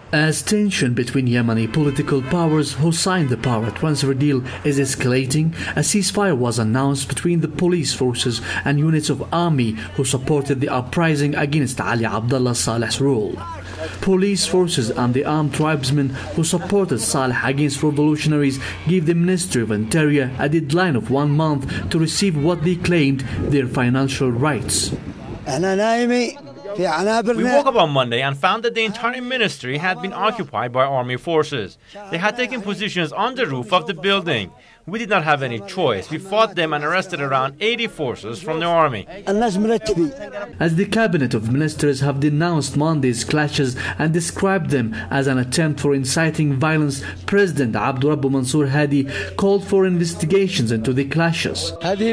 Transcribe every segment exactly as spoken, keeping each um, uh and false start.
As tension between Yemeni political powers who signed the power transfer deal is escalating, a ceasefire was announced between the police forces and units of army who supported the uprising against Ali Abdullah Saleh's rule. Police forces and the armed tribesmen who supported Saleh against revolutionaries gave the Ministry of Interior a deadline of one month to receive what they claimed their financial rights. We woke up on Monday and found that the entire ministry had been occupied by army forces. They had taken positions on the roof of the building. We did not have any choice. We fought them and arrested around eighty forces from the army. As the cabinet of ministers have denounced Monday's clashes and described them as an attempt for inciting violence, President Abdurrabbu Mansour Hadi called for investigations into the clashes. Ali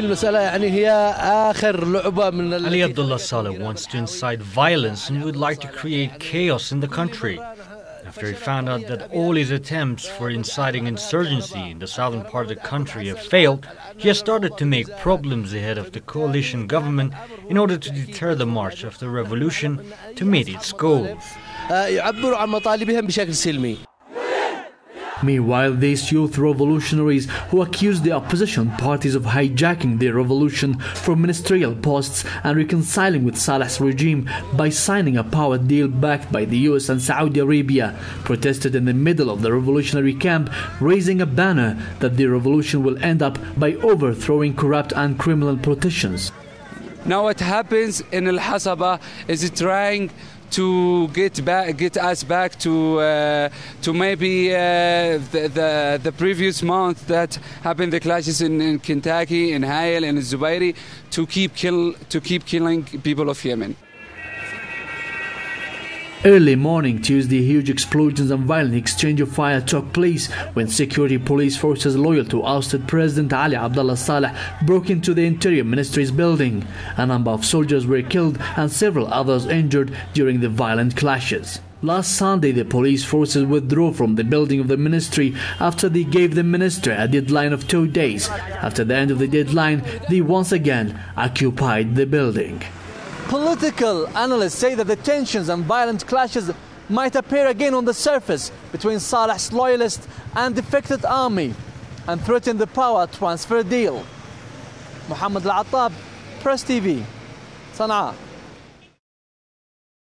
Abdullah Saleh wants to incite violence and would like to create chaos in the country. After he found out that all his attempts for inciting insurgency in the southern part of the country have failed, he has started to make problems ahead of the coalition government in order to deter the march of the revolution to meet its goals. Meanwhile, these youth revolutionaries who accused the opposition parties of hijacking their revolution from ministerial posts and reconciling with Saleh's regime by signing a power deal backed by the U S and Saudi Arabia, protested in the middle of the revolutionary camp, raising a banner that the revolution will end up by overthrowing corrupt and criminal politicians. Now what happens in Al Hasaba is trying to get back, get us back to uh, to maybe uh, the, the the previous month that happened, the clashes in, in Kentucky, in Hayel, and Zubairi, to keep kill to keep killing people of Yemen. Early morning Tuesday, huge explosions and violent exchange of fire took place when security police forces loyal to ousted President Ali Abdullah Saleh broke into the Interior Ministry's building. A number of soldiers were killed and several others injured during the violent clashes. Last Sunday, the police forces withdrew from the building of the ministry after they gave the minister a deadline of two days. After the end of the deadline, they once again occupied the building. Political analysts say that the tensions and violent clashes might appear again on the surface between Saleh's loyalists and defected army and threaten the power transfer deal. Mohammed Al-Attab, Press T V, Sana'a.